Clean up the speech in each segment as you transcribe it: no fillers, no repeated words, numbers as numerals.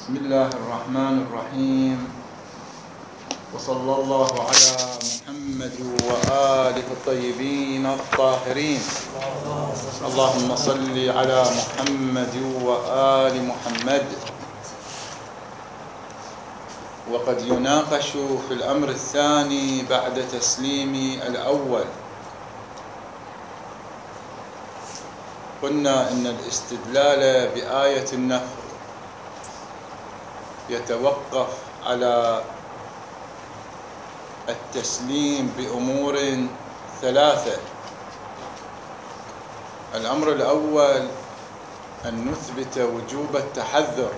بسم الله الرحمن الرحيم، وصلى الله على محمد وآله الطيبين الطاهرين. اللهم صل على محمد وآل محمد. وقد يناقش في الأمر الثاني بعد تسليم الأول. قلنا إن الاستدلال بآية النفر يتوقف على التسليم بأمور ثلاثة. الأمر الأول أن نثبت وجوب التحذر،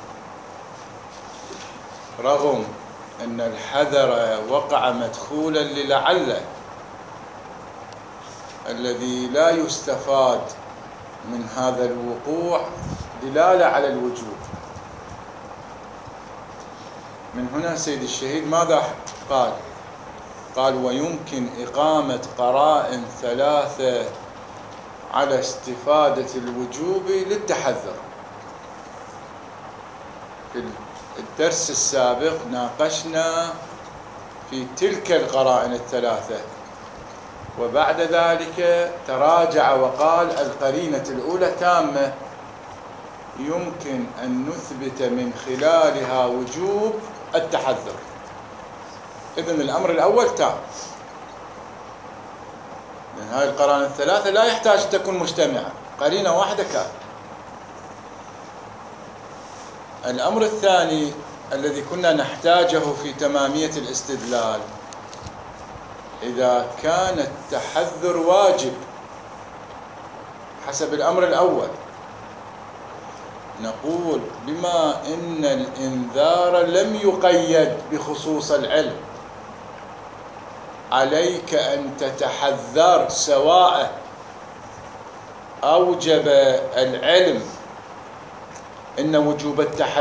رغم أن الحذر وقع مدخولا للعل الذي لا يستفاد من هذا الوقوع دلالة على الوجوب. من هنا سيد الشهيد ماذا قال؟ قال: ويمكن إقامة قرائن ثلاثة على استفادة الوجوب للتحذر. في الدرس السابق ناقشنا في تلك القرائن الثلاثة، وبعد ذلك تراجع وقال القرينة الأولى تامة، يمكن أن نثبت من خلالها وجوب التحذر. إذن الأمر الأول تام، لأن هذه القرائن الثلاثة لا يحتاج أن تكون مجتمعة، قرينة واحدة كافية. الأمر الثاني الذي كنا نحتاجه في تمامية الاستدلال: إذا كان التحذر واجب حسب الأمر الأول، نقول بما إن الإنذار لم يقيد بخصوص العلم، عليك أن تتحذر سواء أوجب العلم إن وجوب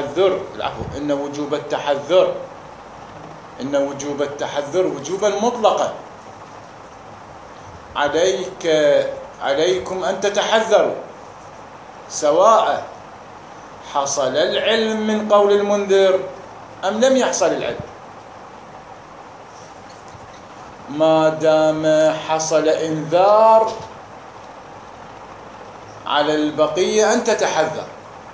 التحذر وجوبا مطلقا. عليكم أن تتحذروا سواء حصل العلم من قول المنذر أم لم يحصل العلم. ما دام حصل إنذار على البقية أن تتحذر،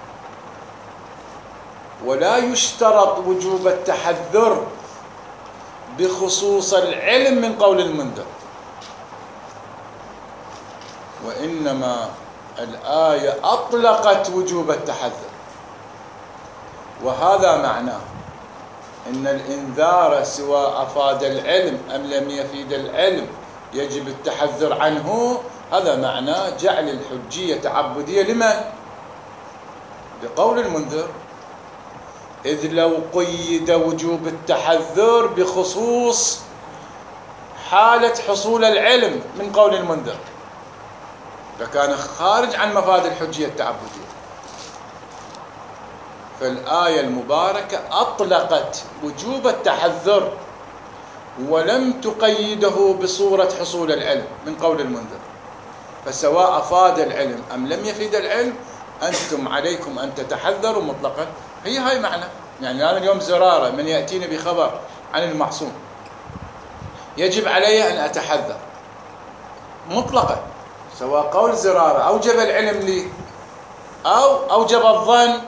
ولا يشترط وجوب التحذر بخصوص العلم من قول المنذر، وإنما الآية أطلقت وجوب التحذر، وهذا معناه إن الإنذار سواء أفاد العلم أم لم يفيد العلم يجب التحذر عنه. هذا معناه جعل الحجية تعبدية لمن؟ بقول المنذر، إذ لو قيد وجوب التحذر بخصوص حالة حصول العلم من قول المنذر لكان خارج عن مفاد الحجية التعبدية. فالآية المباركة أطلقت وجوب التحذر ولم تقيده بصورة حصول العلم من قول المنذر، فسواء أفاد العلم أم لم يفيد العلم أنتم عليكم أن تتحذروا مطلقا. هاي معنى، يعني أنا اليوم زرارة من يأتيني بخبر عن المعصوم يجب علي أن أتحذر مطلقا، سواء قول زرارة أوجب العلم لي أو أوجب الظن.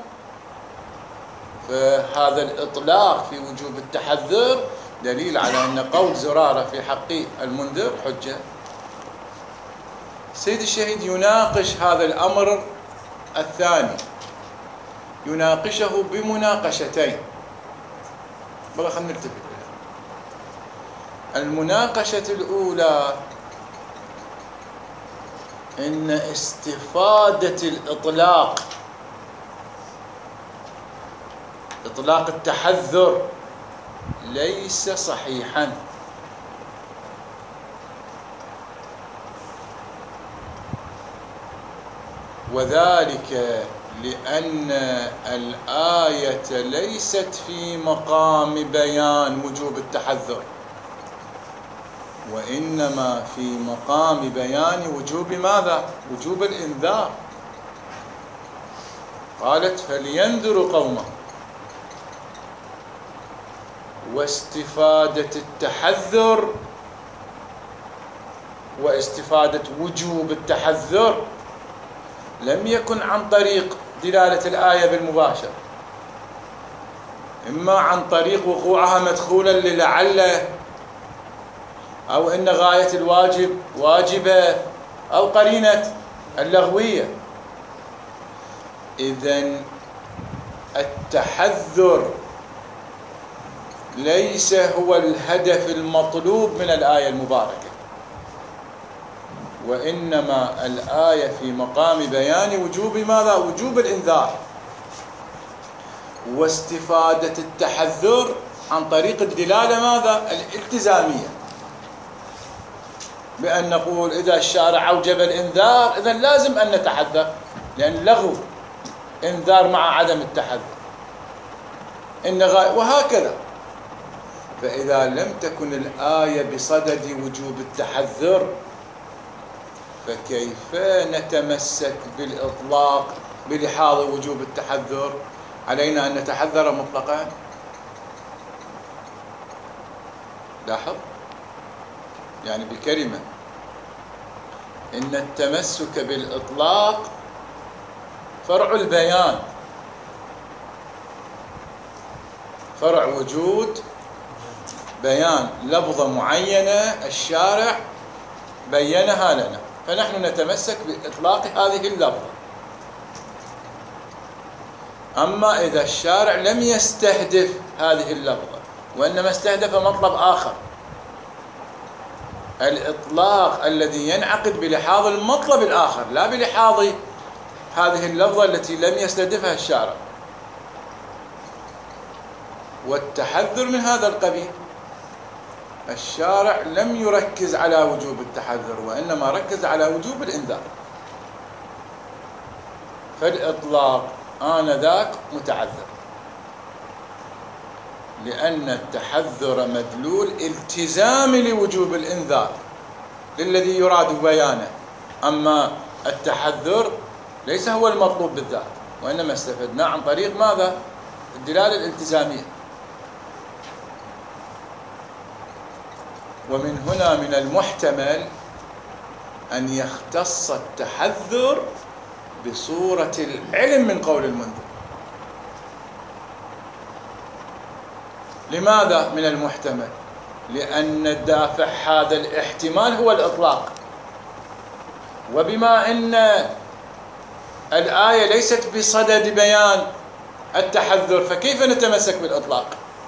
فهذا الإطلاق في وجوب التحذر دليل على أن قول زرارة في حق المنذر حجة. سيد الشهيد يناقش هذا الأمر الثاني، يناقشه بمناقشتين. بقى خلينا نلتفت إليها. المناقشة الأولى إن استفادة الإطلاق، إطلاق التحذر، ليس صحيحا، وذلك لأن الآية ليست في مقام بيان وجوب التحذر، وإنما في مقام بيان وجوب ماذا؟ وجوب الإنذار. قالت: فلينذروا قومه واستفادة التحذر واستفادة وجوب التحذر لم يكن عن طريق دلالة الآية بالمباشر، إما عن طريق وقوعها مدخولا للعل، أو إن غاية الواجب واجبة، أو قرينة اللغوية. إذن التحذر ليس هو الهدف المطلوب من الآية المباركة، وإنما الآية في مقام بيان وجوب ماذا؟ وجوب الإنذار، واستفادة التحذر عن طريق الدلالة ماذا؟ الالتزامية، بأن نقول إذا الشارع أوجب الإنذار إذن لازم أن نتحذر، لأن لغو إنذار مع عدم التحذر وهكذا. فإذا لم تكن الآية بصدد وجوب التحذر فكيف نتمسك بالإطلاق بلحاظ وجوب التحذر؟ علينا أن نتحذر مطلقا. لاحظ يعني بكلمة إن التمسك بالإطلاق فرع البيان، فرع وجود بيان لفظة معينة الشارع بينها لنا، فنحن نتمسك بإطلاق هذه اللفظة. أما إذا الشارع لم يستهدف هذه اللفظة وإنما استهدف مطلب آخر، الإطلاق الذي ينعقد بلحاظ المطلب الآخر لا بلحاظ هذه اللفظة التي لم يستهدفها الشارع. والتحذر من هذا القبيل، الشارع لم يركز على وجوب التحذر وإنما ركز على وجوب الإنذار، فالإطلاق آنذاك متعذر، لأن التحذر مدلول التزام لوجوب الإنذار للذي يراد بيانه، أما التحذر ليس هو المطلوب بالذات، وإنما استفدنا عن طريق ماذا؟ الدلالة الالتزامية. ومن هنا من المحتمل أن يختص التحذر بصورة العلم من قول المنذر. لماذا من المحتمل؟ لأن دافع هذا الاحتمال هو الإطلاق، وبما أن الآية ليست بصدد بيان التحذر فكيف نتمسك بالإطلاق؟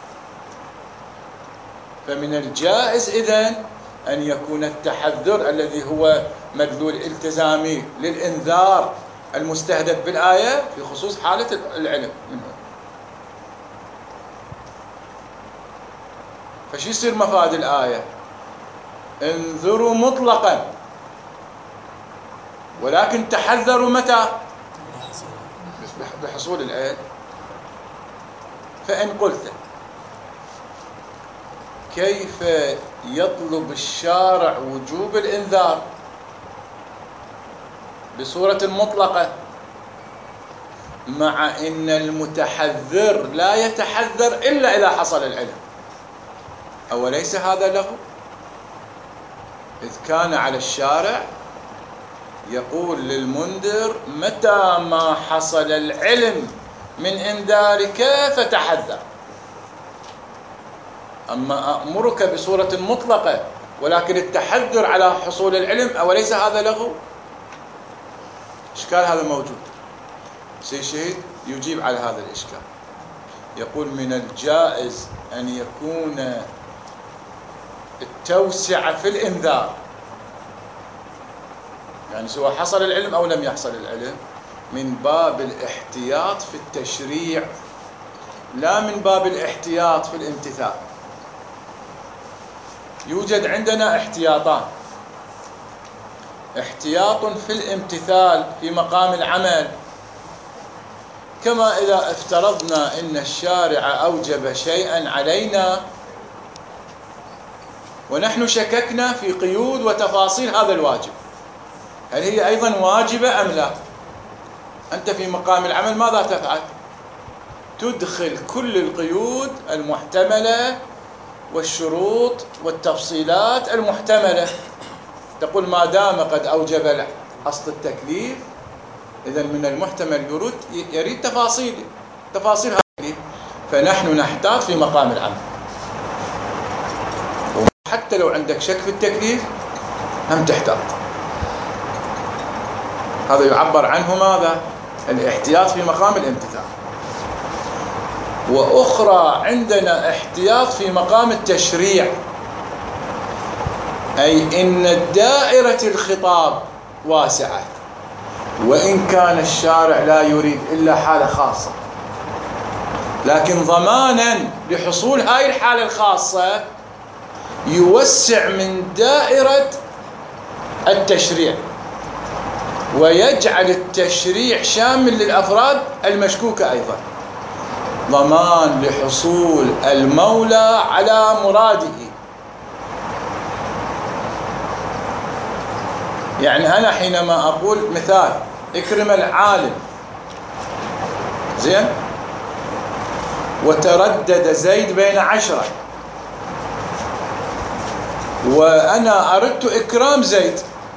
فمن الجائز إذن أن يكون التحذر الذي هو مدلول التزامي للإنذار المستهدف بالآية في خصوص حالة العلم منه. فشو يصير مفاد الآية؟ انذروا مطلقا، ولكن تحذروا متى؟ بحصول العلم. فإن قلت كيف يطلب الشارع وجوب الإنذار بصورة مطلقة مع أن المتحذر لا يتحذر إلا إذا حصل العلم؟ أوليس هذا له؟ إذ كان على الشارع يقول للمنذر متى ما حصل العلم من إنذارك فتحذر. أما أمرك بصورة مطلقة ولكن التحذر على حصول العلم، أوليس هذا له؟ إشكال هذا موجود. سيد شهيد يجيب على هذا الإشكال، يقول من الجائز أن يكون التوسعة في الإنذار، يعني سواء حصل العلم أو لم يحصل العلم، من باب الاحتياط في التشريع لا من باب الاحتياط في الامتثال. يوجد عندنا احتياطان: احتياط في الامتثال في مقام العمل، كما إذا افترضنا أن الشارع أوجب شيئا علينا ونحن شككنا في قيود وتفاصيل هذا الواجب، هل هي أيضا واجبة أم لا؟ أنت في مقام العمل ماذا تفعل؟ تدخل كل القيود المحتملة والشروط والتفصيلات المحتملة. تقول ما دام قد أوجب أصل التكليف، إذن من المحتمل يريد تفاصيل هذه، فنحن نحتاط في مقام العمل. وحتى لو عندك شك في التكليف هم تحتاط. هذا يعبر عنه ماذا؟ الاحتياط في مقام الامتثال. وأخرى عندنا احتياط في مقام التشريع، أي إن دائرة الخطاب واسعة، وإن كان الشارع لا يريد إلا حالة خاصة، لكن ضمانا لحصول هاي الحالة الخاصة يوسع من دائرة التشريع ويجعل التشريع شامل للأفراد المشكوكة أيضا، ضمان لحصول المولى على مراده. يعني أنا حينما أقول مثال اكرم العالم، زين، وتردد زيد بين 10، وأنا أردت إكرام زيد،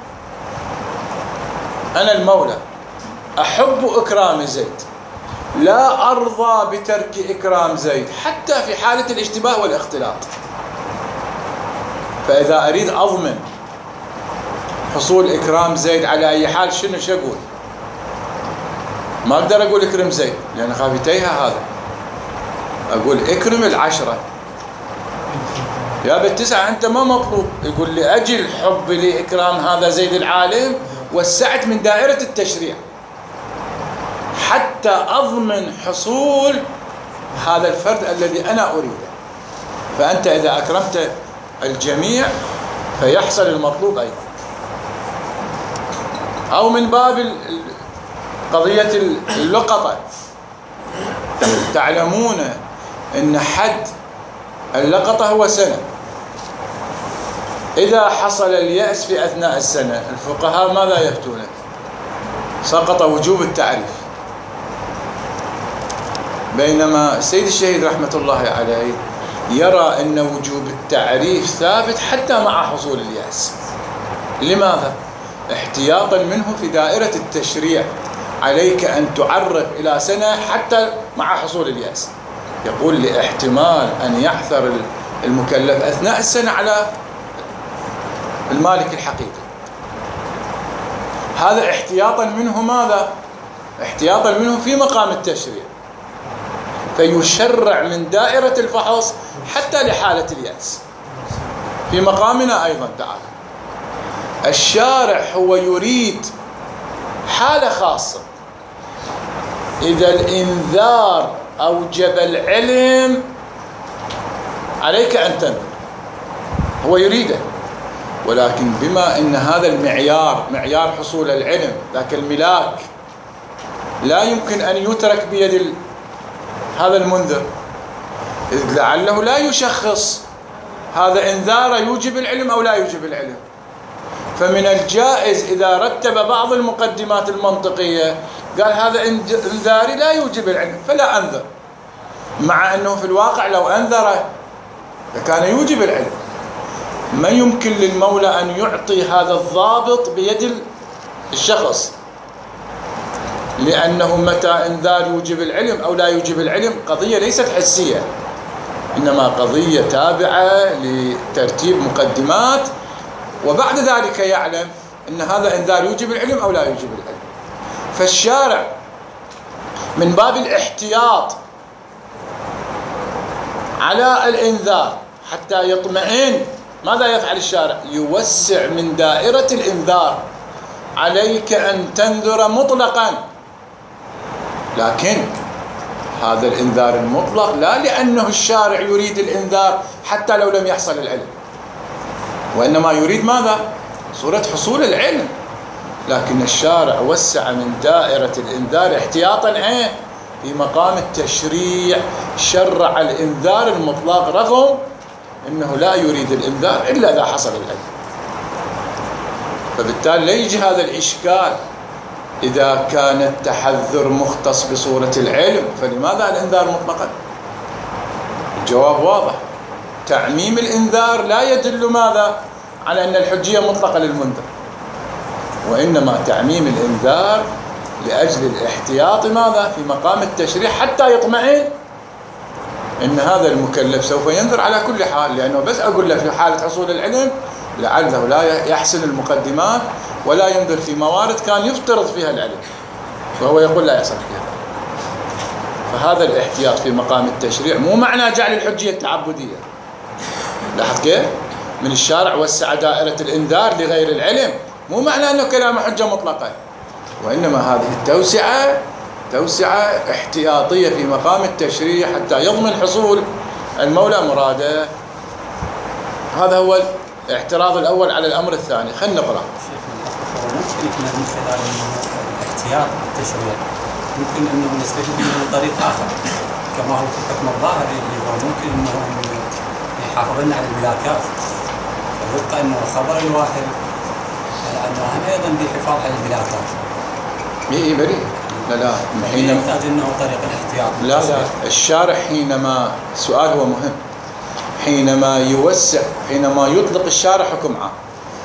أنا المولى أحب إكرام زيد، لا أرضى بترك إكرام زيد حتى في حالة الاشتباه والاختلاط. فإذا أريد أضمن حصول إكرام زيد على أي حال، شنو أقول؟ ما أقدر أقول إكرم زيد لأن خافتيها هذا، أقول إكرم 10. يا ب9 أنت ما مطلوب، يقول لأجل حب لإكرام هذا زيد العالم وسعت من دائرة التشريع حتى أضمن حصول هذا الفرد الذي أنا أريده. فأنت إذا أكرمت الجميع فيحصل المطلوب أيضا. أو من باب قضية اللقطة، تعلمون أن حد اللقطة هو سنة. إذا حصل اليأس في أثناء السنة، الفقهاء ماذا يفتون؟ سقط وجوب التعريف. بينما السيد الشهيد رحمة الله عليه يرى أن وجوب التعريف ثابت حتى مع حصول اليأس. لماذا؟ احتياطا منه في دائرة التشريع، عليك أن تعرف إلى سنة حتى مع حصول اليأس. يقول لاحتمال أن يحثر المكلف أثناء السنة على المالك الحقيقي. هذا احتياطا منه ماذا؟ احتياطا منه في مقام التشريع، فيشرع من دائرة الفحص حتى لحالة اليأس. في مقامنا أيضا تعالى الشارع هو يريد حالة خاصة، إذا الإنذار أوجب العلم عليك أن تنذر، هو يريده، ولكن بما أن هذا المعيار معيار حصول العلم، ذاك الملاك لا يمكن أن يترك بيد هذا المنذر، إذ لعله لا يشخص هذا إنذار يوجب العلم أو لا يوجب العلم. فمن الجائز إذا رتب بعض المقدمات المنطقية قال هذا إنذاري لا يوجب العلم فلا أنذر، مع أنه في الواقع لو أنذره لكان يوجب العلم. ما يمكن للمولى أن يعطي هذا الضابط بيد الشخص، لأنه متى إنذار يوجب العلم أو لا يوجب العلم قضية ليست حسية، إنما قضية تابعة لترتيب مقدمات، وبعد ذلك يعلم أن هذا إنذار يوجب العلم أو لا يوجب العلم. فالشارع من باب الاحتياط على الإنذار حتى يطمئن، ماذا يفعل الشارع؟ يوسع من دائرة الإنذار، عليك أن تنذر مطلقا، لكن هذا الإنذار المطلق لا لأنه الشارع يريد الإنذار حتى لو لم يحصل العلم، وإنما يريد ماذا؟ صورة حصول العلم، لكن الشارع وسع من دائرة الإنذار احتياطا في مقام التشريع، شرع الإنذار المطلق رغم أنه لا يريد الإنذار إلا إذا حصل العلم. فبالتالي لا يجي هذا الإشكال إذا كان التحذر مختص بصورة العلم، فلماذا الإنذار مطلقا؟ الجواب واضح، تعميم الإنذار لا يدل ماذا؟ على أن الحجية مطلقة للمنذر، وإنما تعميم الإنذار لأجل الاحتياط ماذا؟ في مقام التشريع، حتى يطمئن إن هذا المكلف سوف ينذر على كل حال، لأنه بس أقول له في حالة حصول العلم لعله لا يحسن المقدمات ولا ينذر في موارد كان يفترض فيها العلم، فهو يقول لا يحصل فيها. فهذا الاحتياط في مقام التشريع مو معنى جعل الحجية التعبدية. لاحظ كيف؟ من الشارع وسع دائرة الإنذار لغير العلم، مو معنى أنه كلام حجة مطلقة، وإنما هذه توسعة احتياطية في مقام التشريع حتى يضمن حصول المولى مراده. هذا هو الاعتراض الأول على الأمر الثاني. خلينا نقرأ. ممكن يكون من خلال الاحتياط التشريع ممكن أنه نستفيد منه من طريق آخر، كما هو في الحكم الظاهري اللي هو ممكن أنه يحافظ لنا على الملاكات، ويبقى أنه خبر الواحد أنه أيضا بحفاظ على الملاكات. إيه بريء. لا حينما يحتاج أنه طريق الاحتياط. لا الشارع حينما سؤال هو مهم، حينما يطلق الشارع حكم عام،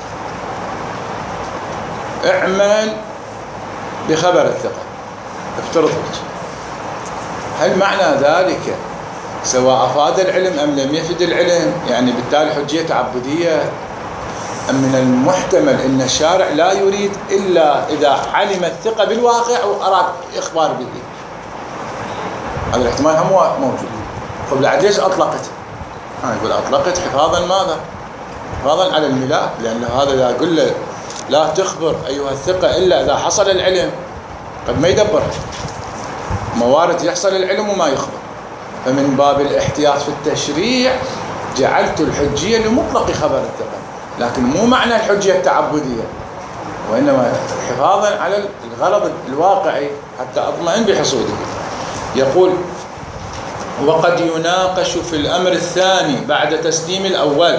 اعمل بخبر الثقة، افترض هل معنى ذلك سواء أفاد العلم أم لم يفد العلم؟ يعني بالتالي حجية تعبدية، أم من المحتمل أن الشارع لا يريد إلا إذا علم الثقة بالواقع وأراد إخبار به؟ هذا الاحتمال هم موجود. طب ليش أطلقت؟ يقول أطلقت حفاظا ماذا؟ حفاظا على الملاك، لأن هذا لا أقول له لا تخبر أيها الثقة إلا إذا حصل العلم، قد ما يدبر موارد يحصل العلم وما يخبر. فمن باب الاحتياط في التشريع جعلت الحجية لمطلق خبر الثقة، لكن مو معنى الحجية التعبدية، وإنما حفاظا على الغرض الواقعي حتى أطمئن بحصوله. يقول: وقد يناقش في الأمر الثاني بعد تسليم الأول.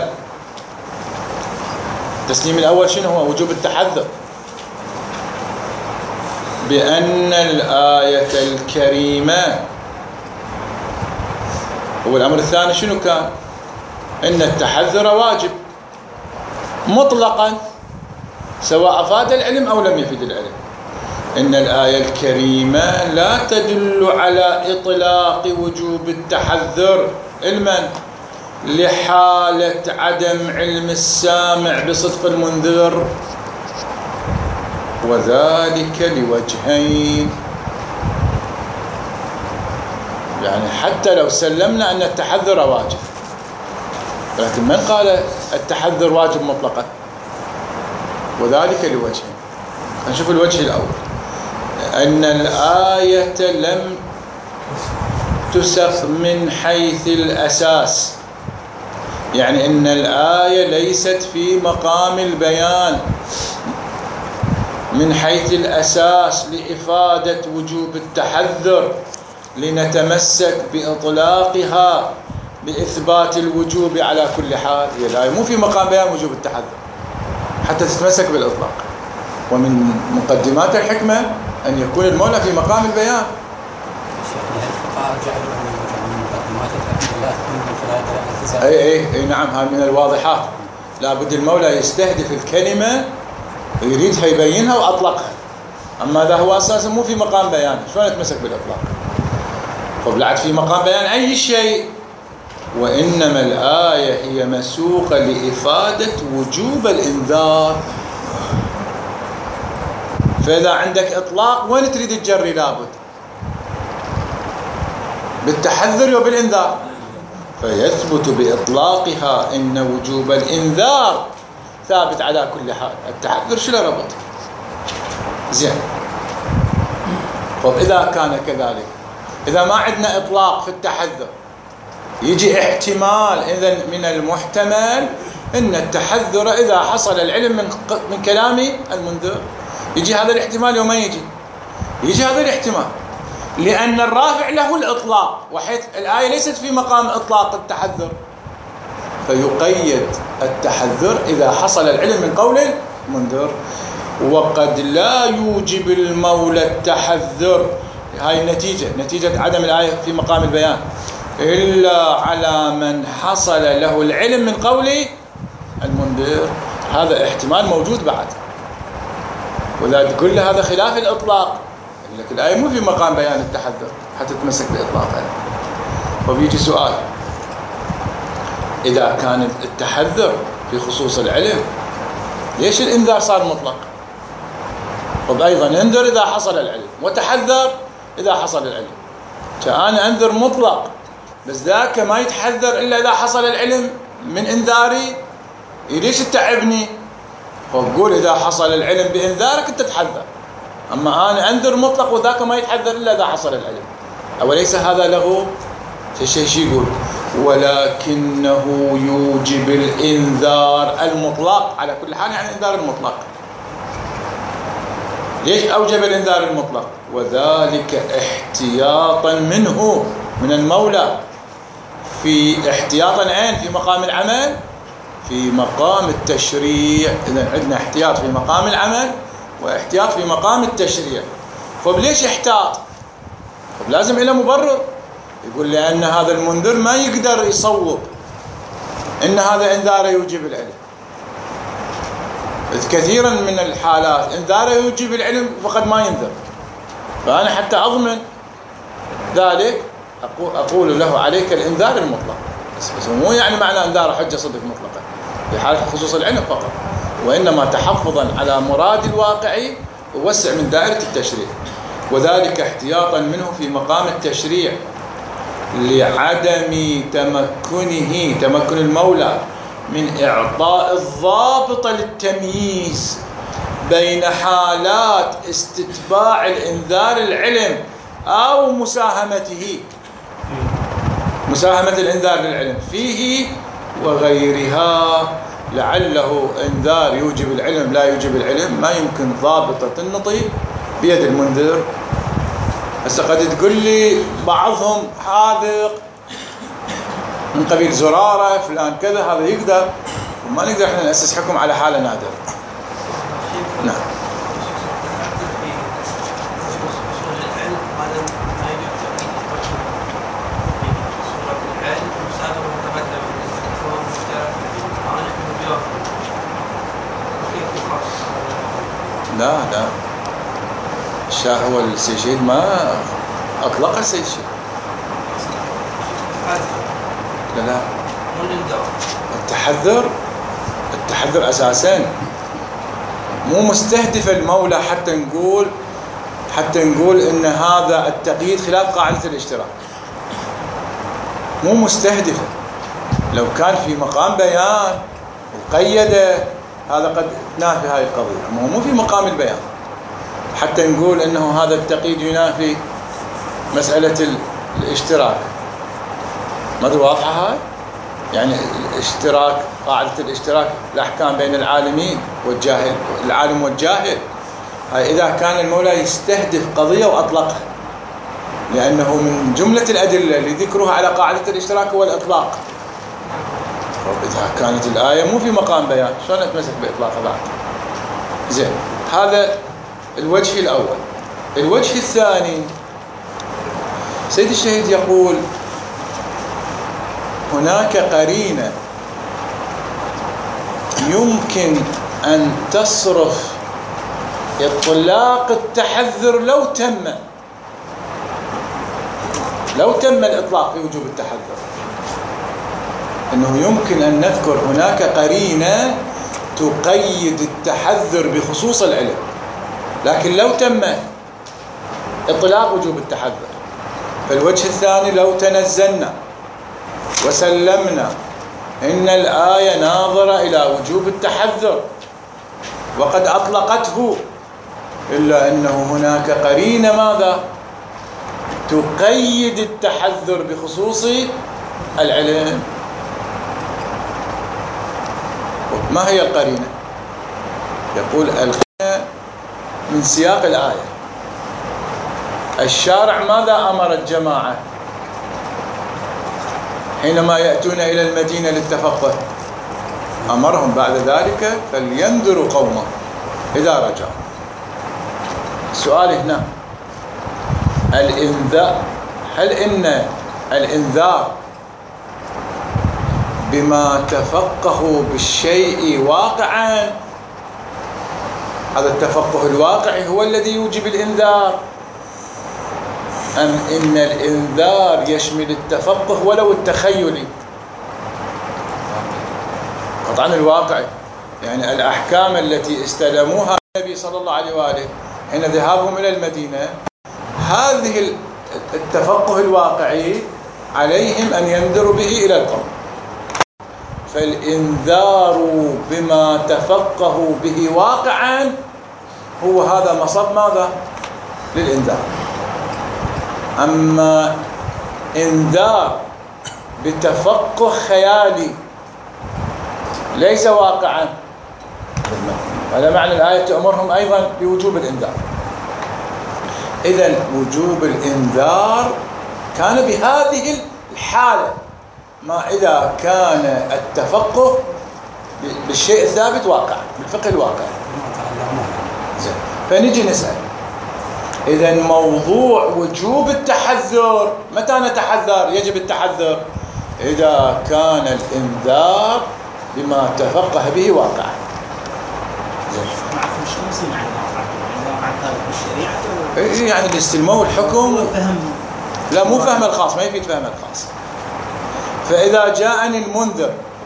التسليم الأول شنو هو؟ وجوب التحذر، بأن الآية الكريمة. والأمر الثاني شنو كان؟ إن التحذر واجب مطلقا سواء أفاد العلم أو لم يفد العلم. إن الآية الكريمة لا تدل على إطلاق وجوب التحذر علما لحالة عدم علم السامع بصدق المنذر، وذلك لوجهين. يعني حتى لو سلمنا أن التحذر واجب، لكن من قال التحذر واجب مطلقا؟ وذلك لوجهين. نشوف الوجه الأول: أن الآية لم تسخ من حيث الأساس، يعني أن الآية ليست في مقام البيان من حيث الأساس لإفادة وجوب التحذر، لنتمسك بإطلاقها بإثبات الوجوب على كل حال. هي الآية مو في مقام بيان وجوب التحذر حتى تتمسك بالإطلاق. ومن مقدمات الحكمة أن يكون المولى في مقام البيان. أي نعم، هذا من الواضحات. لابد المولى يستهدف الكلمة ويريدها يبينها وأطلقها. أما إذا هو أساسا مو في مقام بيان شلون يتمسك بالإطلاق؟ فبلعت في مقام بيان أي شيء، وإنما الآية هي مسوقة لإفادة وجوب الإنذار. فإذا عندك إطلاق وين تريد تجري؟ لابد بالتحذر وبالإنذار، فيثبت بإطلاقها إن وجوب الإنذار ثابت على كل حال. التحذر شو له ربط؟ زين. طب إذا كان كذلك، إذا ما عندنا إطلاق في التحذر، يجي احتمال إذن من المحتمل إن التحذر إذا حصل العلم من كلام المنذر. يجي هذا الاحتمال وما يجي هذا الاحتمال، لأن الرافع له الإطلاق، وحيث الآية ليست في مقام إطلاق التحذر، فيقيد التحذر إذا حصل العلم من قول المنذر. وقد لا يوجب المولى التحذر، هاي النتيجة، نتيجة عدم الآية في مقام البيان. إلا على من حصل له العلم من قول المنذر. هذا احتمال موجود بعد، ولا تقول له هذا خلاف الإطلاق، يقول لك الآية مو في مقام بيان التحذر حتى تمسك بإطلاقها. وبيجي سؤال: إذا كان التحذر في خصوص العلم، ليش الإنذار صار مطلق؟ طب أيضا انذر إذا حصل العلم، وتحذر إذا حصل العلم. فأنا أنذر مطلق، بس ذاك ما يتحذر إلا إذا حصل العلم من إنذاري. ليش تتعبني؟ فأقول إذا حصل العلم بإنذارك أنت تتحذر، أما أنا أنذر مطلق وذاك ما يتحذر إلا إذا حصل العلم. أوليس هذا له شيء يقول: ولكنه يوجب الإنذار المطلق. على كل حال يعني الإنذار المطلق. ليش أوجب الإنذار المطلق؟ وذلك احتياطا منه، من المولى، في احتياطا عين في مقام العمل، في مقام التشريع. إذا عندنا احتياط في مقام العمل واحتياط في مقام التشريع. فليش احتاط؟ لازم له مبرر. يقول لأن هذا المنذر ما يقدر يصوب إن هذا إنذار يوجب العلم. كثيرا من الحالات إنذار يوجب العلم فقد ما ينذر. فأنا حتى أضمن ذلك أقول له: عليك الإنذار المطلق. بس مو يعني معنى إنذار حجة صدق مطلقة في حالة خصوص العلم فقط، وإنما تحفظا على مراد الواقعي ووسع من دائرة التشريع. وذلك احتياطا منه في مقام التشريع لعدم تمكن المولى من إعطاء الضابط للتمييز بين حالات استتباع الإنذار العلم أو مساهمة الإنذار للعلم فيه وغيرها. لعله إنذار يوجب العلم لا يوجب العلم، ما يمكن ضابطة النطق بيد المنذر. هسه قد تقول لي بعضهم حاذق من قبيل زرارة فلان كذا، هذا يقدر، وما نقدر احنا نأسس حكم على حالة نادرة. نعم. لا هو السيشيد ما أطلق السيشيد. لا التحذر أساسا مو مستهدف المولى حتى نقول إن هذا التقييد خلاف قاعدة الاشتراك. مو مستهدفة. لو كان في مقام بيان وقيده هذا قد تنافي هاي القضية، أما هو مو في مقام البيان حتى نقول إنه هذا التقييد ينافي مسألة الاشتراك. ما أدري واضحة هاي؟ يعني الاشتراك، قاعدة الاشتراك الأحكام بين العالمين والجاهل، العالم والجاهل، هاي إذا كان المولى يستهدف قضية وأطلقها، لأنه من جملة الأدلة اللي ذكرها على قاعدة الاشتراك هو الإطلاق. إذا كانت الآية مو في مقام بيان شلون أتمسك بإطلاقها بعد؟ زين، هذا الوجه الأول. الوجه الثاني، سيد الشهيد يقول: هناك قرينة يمكن أن تصرف إطلاق التحذر لو تم الإطلاق في وجوب التحذر. أنه يمكن أن نذكر هناك قرينة تقيد التحذر بخصوص العلم، لكن لو تم إطلاق وجوب التحذر. فالوجه الثاني: لو تنزلنا وسلمنا إن الآية ناظرة إلى وجوب التحذر وقد أطلقته، إلا أنه هناك قرينة ماذا؟ تقيد التحذر بخصوص العلم. ما هي القرينة؟ يقول: القرينة من سياق الآية. الشارع ماذا أمر الجماعة حينما يأتون إلى المدينة للتفقه؟ أمرهم بعد ذلك فلينذروا قومهم إذا رجعوا. السؤال هنا: الإنذار، هل إن الإنذار بما تفقهوا بالشيء واقعا، هذا التفقه الواقعي هو الذي يوجب الإنذار، أم إن الإنذار يشمل التفقه ولو التخيلي؟ قطعا الواقعي، يعني الأحكام التي استلموها النبي صلى الله عليه وآله حين ذهابهم إلى المدينة، هذه التفقه الواقعي عليهم أن ينذروا به إلى القوم. فالإنذار بما تفقهوا به واقعا هو هذا مصب ماذا؟ للإنذار. أما إنذار بتفقه خيالي ليس واقعا، هذا معنى الآية تأمرهم أيضا بوجوب الإنذار. إذن وجوب الإنذار كان بهذه الحالة، ما إذا كان التفقه بالشيء الثابت واقع، بالفقه الواقع. فنجي نسأل، إذن موضوع وجوب التحذر، متى نتحذر؟ يجب التحذر إذا كان الإنذار بما تفقه به واقعا. يعني اللي استلموه الحكم، لا مو فهم الخاص، ما يفيد فهم الخاص. فإذا جاءني المنذر،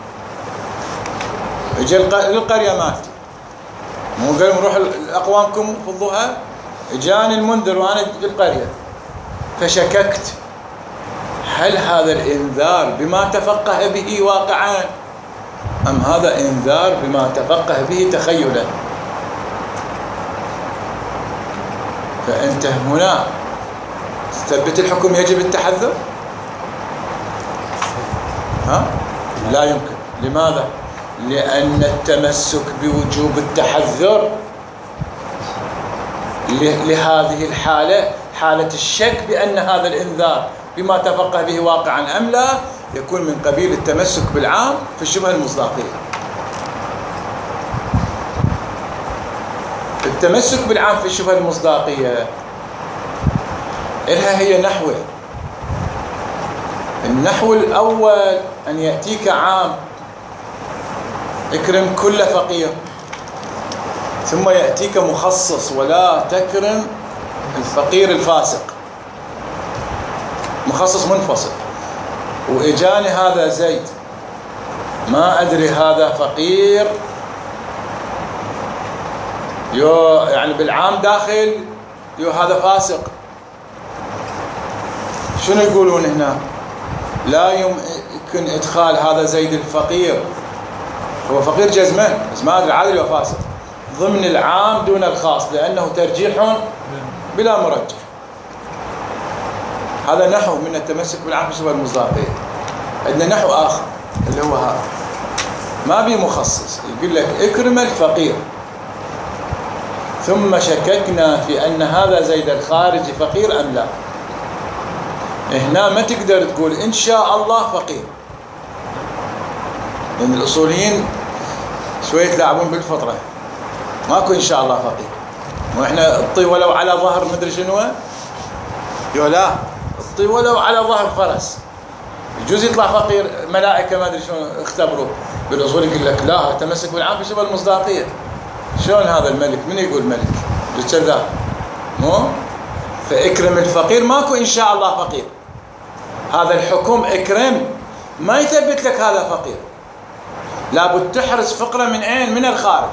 اجى القرية مالتي، مو قال نروح لأقوامكم فضوها، جاءني المنذر وأنا في القرية فشككت، هل هذا الإنذار بما تفقه به واقعا أم هذا إنذار بما تفقه به تخيلا؟ فأنت هنا تثبت الحكم يجب التحذر؟ لا يمكن. لماذا؟ لأن التمسك بوجوب التحذر لهذه الحالة، حالة الشك بأن هذا الإنذار بما تفقه به واقعا أم لا، يكون من قبيل التمسك بالعام في الشبهة المصداقية. التمسك بالعام في الشبهة المصداقية إلها هي نحوه. النحو الأول أن يأتيك عام اكرم كل فقير، ثم يأتيك مخصص ولا تكرم الفقير الفاسق، مخصص منفصل. وإجاني هذا زيد، ما أدري هذا فقير يعني بالعام داخل هذا فاسق. شنو يقولون هنا؟ لا يمكن إدخال هذا زيد الفقير، هو فقير جزما بس ما أدري عادل وفاسق، ضمن العام دون الخاص، لأنه ترجيح بلا مرجح. هذا نحو من التمسك بالعام في الشبهة المصداقية. عندنا نحو آخر اللي هو هذا، ما بي مخصص، يقول لك اكرم الفقير، ثم شككنا في أن هذا زيد الخارجي فقير أم لا. هنا ما تقدر تقول إن شاء الله فقير، لأن الأصوليين شوية يلعبون بالفطرة، ماكو إن شاء الله فقير. وإحنا الطي ولو على ظهر مدري شنو، لا الطي ولو على ظهر فرس، يجوز يطلع فقير. ملائكة ما أدري شلون اختبروا بالأصول، يقول لك لا تمسك بالعام في الشبهة المصداقية. شلون هذا الملك؟ من يقول ملك؟ الكذاب مو؟ فاكرم الفقير، ماكو إن شاء الله فقير. هذا الحكم اكرم ما يثبت لك هذا فقير، لابد تحرز فقرة من أين؟ من الخارج.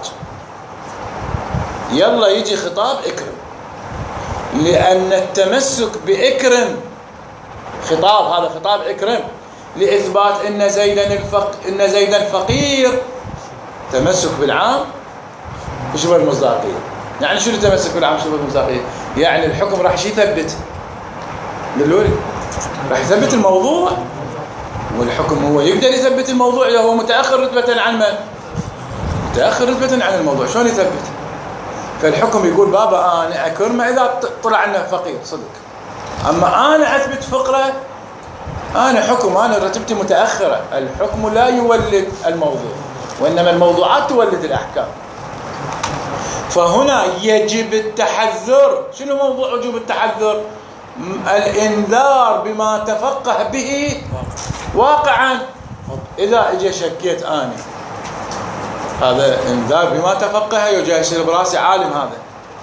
يلا يجي خطاب اكرم، لأن التمسك بإكرم خطاب، هذا خطاب اكرم لإثبات إن زيدا فقير. تمسك بالعام بشبه المصداقية. يعني شنو تمسك بالعام بشبه المصداقية؟ يعني الحكم راح شي يثبت، قالوا لي راح يثبت الموضوع، والحكم هو يقدر يثبت الموضوع إذا هو متأخر رتبة عن من؟ متأخر رتبة عن الموضوع، شلون يثبت؟ فالحكم يقول بابا أنا أكرمه إذا طلع لنا فقير صدق، أما أنا أثبت فقرة، أنا حكم، أنا رتبتي متأخرة. الحكم لا يولد الموضوع، وإنما الموضوعات تولد الأحكام. فهنا يجب التحذر. شنو موضوع وجوب التحذر؟ الإنذار بما تفقه به واقعا. إذا اجي شكيت أنا هذا إنذار بما تفقه وجاي يصير براسي عالم، هذا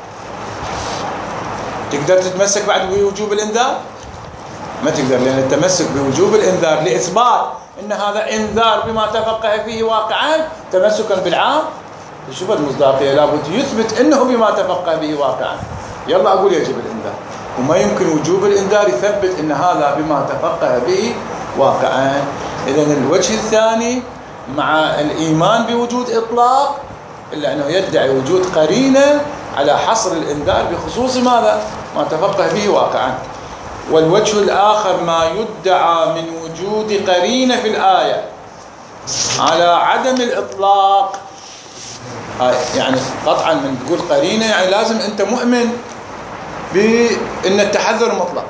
تقدر تتمسك بعد بوجوب الإنذار؟ ما تقدر، لأن التمسك بوجوب الإنذار لإثبات أن هذا إنذار بما تفقه فيه واقعا تمسكا بالعام. شوف المصداقية، لابد يثبت أنه بما تفقه به واقعا، يلا أقول يجب الإنذار. وما يمكن وجوب الإنذار يثبت أن هذا بما تفقه به واقعا. إذن الوجه الثاني مع الإيمان بوجود إطلاق إلا أنه يدعي وجود قرينة على حصر الإنذار بخصوص ماذا؟ ما تفقه به واقعا. والوجه الآخر ما يدعى من وجود قرينة في الآية على عدم الإطلاق. يعني قطعا من تقول قرينة يعني لازم أنت مؤمن بأن التحذر مطلق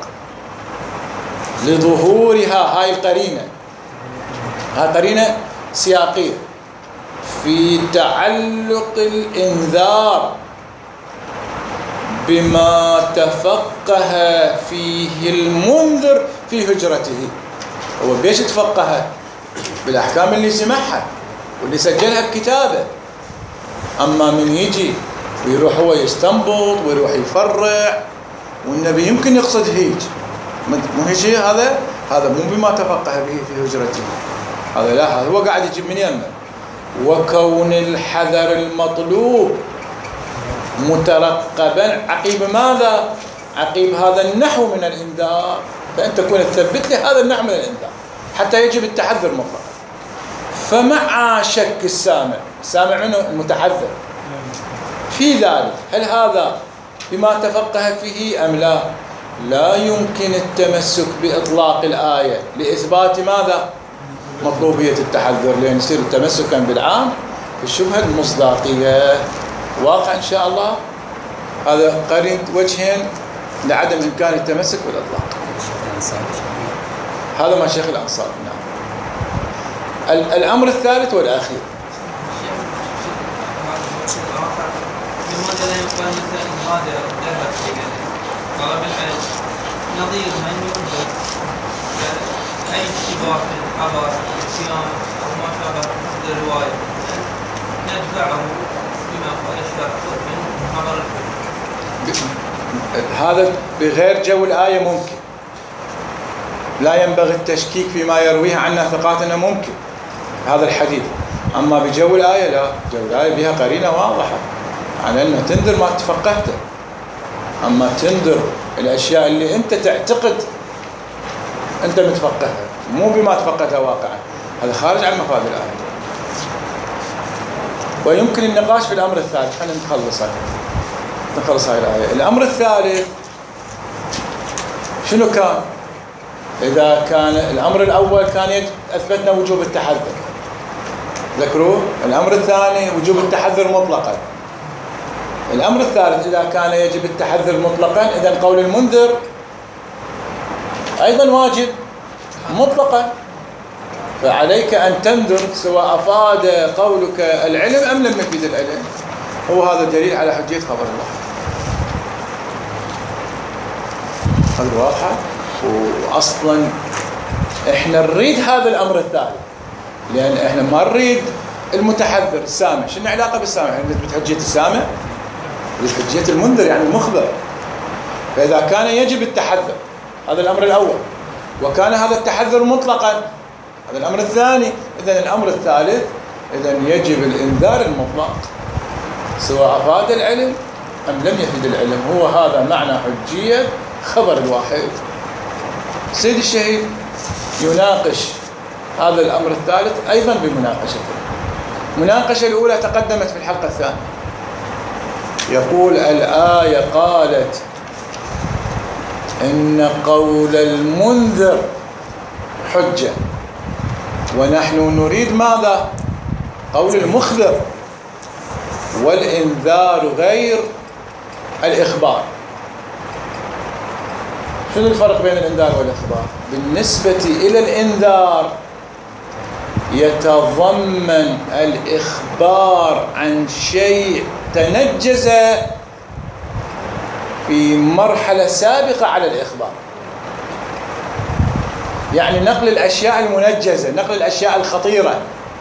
لظهورها. هاي القرينة، هاي قرينة سياقية في تعلق الإنذار بما تفقه فيه المنذر في هجرته. هو بيش تفقه؟ بالأحكام اللي سمعها واللي سجلها بكتابه. أما من يجي ويروح هو يستنبط ويروح يفرع، والنبي يمكن يقصد هيج، مو هيك شيء، هذا مو بما تفقه به في هجرته، هذا لا، هذا هو قاعد يجيب من يمه. وكون الحذر المطلوب مترقبا عقيب ماذا؟ عقيب هذا النحو من الإنذار، فأنت تكون تثبت لي هذا النحو من الإنذار حتى يجب التحذر مطلقا. فمع شك السامع منه المتحذر في ذلك، هل هذا بما تفقه فيه أم لا؟ لا يمكن التمسك بإطلاق الآية لإثبات ماذا؟ مطلوبية التحذر، لأن يصير تمسكا بالعام في الشبهة المصداقية. واقع إن شاء الله هذا قرين وجهين لعدم إمكان التمسك بالإطلاق. هذا ما شيخ الأنصار. نعم. الأمر الثالث والأخير، لماذا لا يقال مثلا هذا ذهب طلب العلم نظير من ينظر أي اشتباه في الخبر الصيام أو ما شابه مثل الرواية ندفعه بما قال الشرع من خبر الحكم. هذا بغير جو الآية ممكن، لا ينبغي التشكيك فيما يرويه عنا ثقاتنا، ممكن هذا الحديث. أما بجو الآية لا، جو الآية بها قرينة واضحة على أنه تنذر ما تفقهته. أما تنذر الأشياء اللي أنت تعتقد أنت متفقهها مو بما تفقهها واقعا، هذا خارج عن مفاد الآية. ويمكن النقاش في الأمر الثالث. خلينا نخلص هاي الآية. الأمر الثالث شنو كان؟ إذا كان الأمر الأول كان أثبتنا وجوب التحذر، ذكروه. الأمر الثاني وجوب التحذر مطلقا. الأمر الثالث إذا كان يجب التحذر مطلقا، إذن قول المنذر أيضا واجب مطلقا، فعليك أن تنذر سواء أفاد قولك العلم أم لم يفيد العلم. هو هذا دليل على حجية خبر الله. هذا واضحة. وأصلا إحنا نريد هذا الأمر الثالث، لأن إحنا ما نريد المتحذر السامع. شنو علاقة بالسامع؟ إحنا نثبت حجية السامع حجية المنذر يعني المخبر. فإذا كان يجب التحذر، هذا الأمر الأول، وكان هذا التحذر مطلقا، هذا الأمر الثاني. إذن الأمر الثالث، إذن يجب الإنذار المطلق سواء أفاد العلم أم لم يفيد العلم. هو هذا معنى حجية خبر الواحد. سيد الشهيد يناقش هذا الأمر الثالث أيضا بمناقشته. المناقشة الأولى تقدمت في الحلقة الثانية. يقول الآية قالت إن قول المنذر حجة، ونحن نريد ماذا؟ قول المخبر، والإنذار غير الإخبار. شنو الفرق بين الإنذار والإخبار؟ بالنسبة إلى الإنذار يتضمن الإخبار عن شيء تنجز في مرحلة سابقة على الإخبار. يعني نقل الأشياء المنجزة، نقل الأشياء الخطيرة.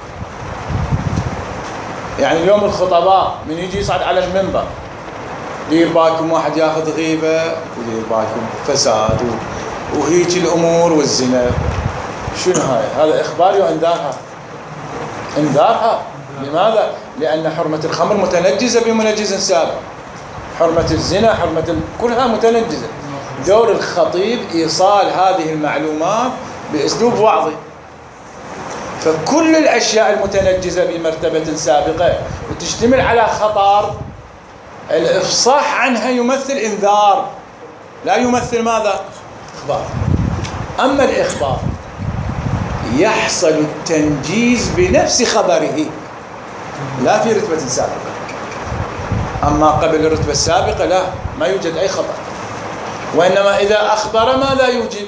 يعني اليوم الخطباء من يجي يصعد على المنبر دير بالكم واحد ياخذ غيبة، ودير بالكم فساد وهيك الأمور والزنا. شنو هاي؟ هذا إخباري وإنذارها. إنذارها. لماذا؟ لأن حرمة الخمر متنجزة بمنجز سابق، حرمة الزنا، كلها متنجزة. دور الخطيب إيصال هذه المعلومات بأسلوب وعظي. فكل الأشياء المتنجزة بمرتبة سابقة وتشتمل على خطر، الإفصاح عنها يمثل إنذار، لا يمثل ماذا؟ إخبار. أما الإخبار يحصل التنجيز بنفس خبره، لا في رتبة سابقة. أما قبل الرتبة السابقة لا، ما يوجد أي خطر. وإنما إذا أخبر ماذا يوجب؟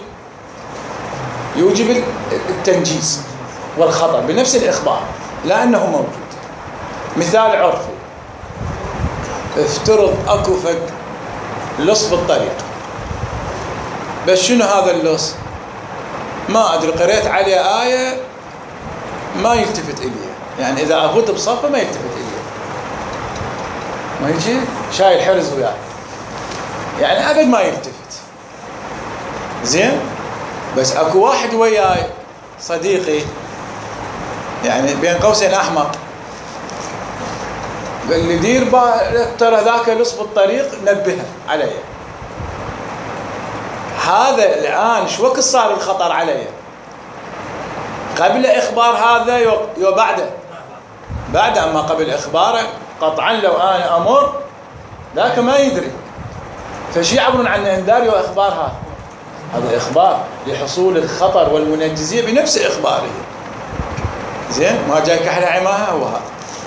يوجب التنجيز والخطر بنفس الإخبار، لا أنه موجود. مثال عرفي، افترض أكو فد لص بالطريق، بس شنو هذا اللص؟ ما أدري، قريت عليه آية ما يلتفت إليه، يعني إذا أفوت بصفه ما يلتفت إليه، ما يجي شايل حرز وياه، يعني أبد ما يلتفت. زين؟ بس أكو واحد وياي صديقي، يعني بين قوسين أحمق، قال لي دير ترى ذاك لص بالطريق، نبهه عليه. هذا الآن شو وقت صار الخطر عليه؟ قبل إخبار هذا بعده؟ بعد. أما قبل إخباره قطعا لو أنا أمر ذاك ما يدري، فشي يعبرون عن إنذار وإخبار. هذا إخبار لحصول الخطر والمنجزية بنفس إخباره. زين؟ ما جاي كحل عماها هو هذا.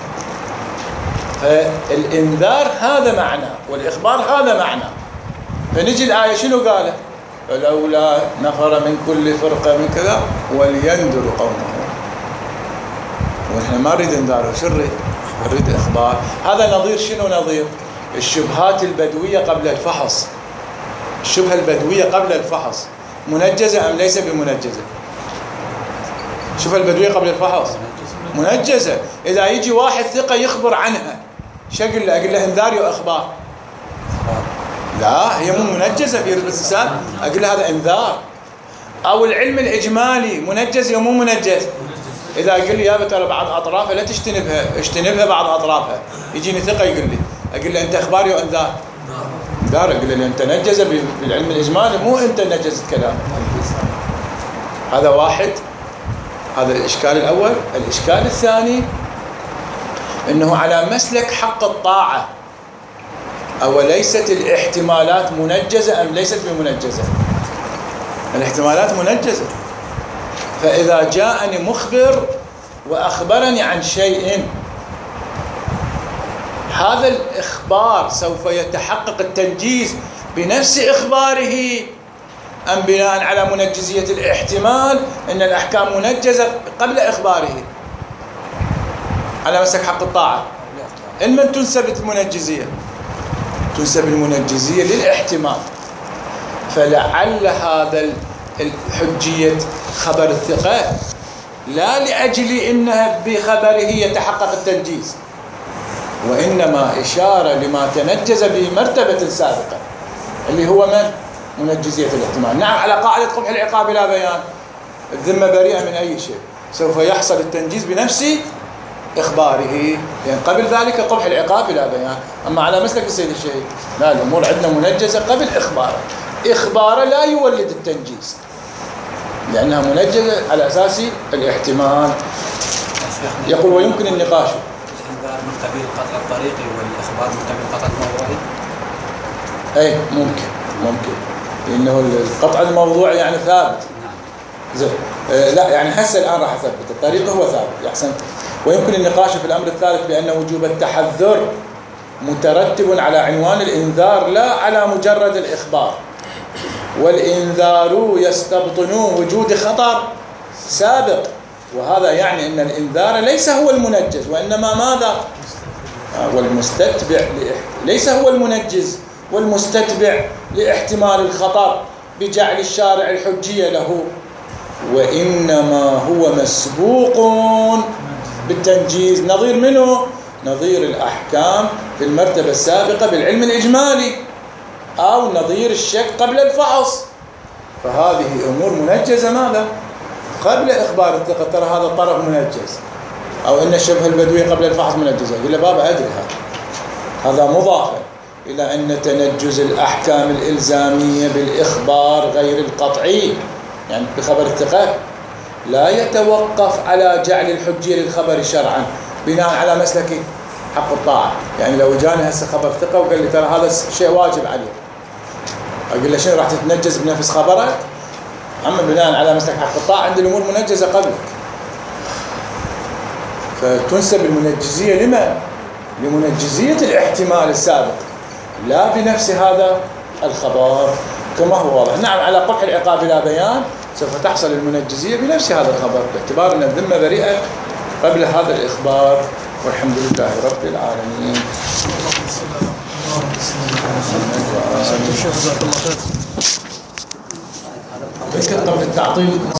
فالإنذار هذا معنى، والإخبار هذا معنى. فنجي الآية شنو قاله؟ فلولا نفر من كل فرقة من كذا ولينذروا قومهم. ونحن ما نريد انذار، شو نريد إخبار. هذا نظير شنو؟ نظير الشبهات البدوية قبل الفحص. الشبهة البدوية قبل الفحص منجزة أم ليس بمنجزة؟ الشبهة البدوية قبل الفحص منجزة. إذا يجي واحد ثقة يخبر عنها، شو أقول له؟ أقول له إنذاري وإخبار؟ لا، هي مو منجزة في رتبة السابق، أقول له هذا إنذار. أو العلم الإجمالي منجز أو مو منجز؟ إذا أقول لي يا ترى بعض أطرافها لا تجتنبها، اجتنبها بعض أطرافها، يجيني ثقة يقول لي، أقول له أنت إخباري وإنذار؟ إنذار. أقول له أنت نجز بالعلم الإجمالي، مو أنت نجزت كلام. هذا واحد. هذا الإشكال الأول. الإشكال الثاني أنه على مسلك حق الطاعة، أو ليست الاحتمالات منجزة أم ليست بمنجزة؟ الاحتمالات منجزة. فإذا جاءني مخبر وأخبرني عن شيء، هذا الإخبار سوف يتحقق التنجيز بنفس إخباره أم بناء على منجزية الاحتمال أن الأحكام منجزة قبل إخباره؟ على مسلك حق الطاعة إنما تنسب المنجزية، تنسب المنجزية للاحتمال. فلعل هذا الحجية خبر الثقة لا لأجل إنها بخبره يتحقق التنجيز، وإنما إشارة لما تنجز بمرتبة سابقة اللي هو من؟ منجزية الاحتمال. نعم، على قاعدة قبح العقاب لا بيان، الذمة بريئة من أي شيء، سوف يحصل التنجيز بنفس إخباره، لأن قبل ذلك قبح العقاب لا بيان. أما على مسلك السيد الشهيد لا، الأمور عندنا منجزة قبل إخباره. إخباره لا يولد التنجيز لأنها منجزة على أساس الاحتمال. يقول ويمكن النقاش. الإنذار من قبيل القطع الطريقي والإخبار من قبيل القطع الموضوعي؟ أي ممكن لأنه القطع الموضوعي يعني ثابت. زين. لا يعني هسه الآن راح أثبت الطريق هو ثابت. أحسن. ويمكن النقاش في الأمر الثالث بأن وجوب التحذر مترتب على عنوان الإنذار لا على مجرد الإخبار، والإنذار يستبطن وجود خطر سابق، وهذا يعني أن الإنذار ليس هو المنجز، وإنما ماذا؟ والمستتبع ليس هو المنجز، والمستتبع لاحتمال الخطر بجعل الشارع الحجية له، وإنما هو مسبوق بالتنجيز. نظير منه؟ نظير الأحكام في المرتبة السابقة بالعلم الإجمالي، أو نظير الشك قبل الفحص. فهذه أمور منجزة ماذا؟ قبل إخبار الثقة، ترى هذا الطرف منجز، أو إن شبه البدوية قبل الفحص منجزة، يقول له بابا أدري هذا مضافا إلى أن تنجز الأحكام الإلزامية بالإخبار غير القطعي، يعني بخبر الثقة لا يتوقف على جعل الحجية للخبر شرعا بناء على مسلك حق الطاعة. يعني لو جاني هسه خبر ثقة وقال لي ترى هذا شيء واجب عليه، أقول له شنو راح تتنجز بنفس خبرك؟ أما بناء على مسلك حق الطاعة عند الأمور منجزة قبلك. فتنسب المنجزية لمن؟ لمنجزية الاحتمال السابق، لا بنفس هذا الخبر كما هو واضح. نعم، على قبح العقاب لا بيان سوف تحصل المنجزية بنفس هذا الخبر، باعتبار أن الذمة بريئة قبل هذا الإخبار. والحمد لله رب العالمين. قبل التعطيل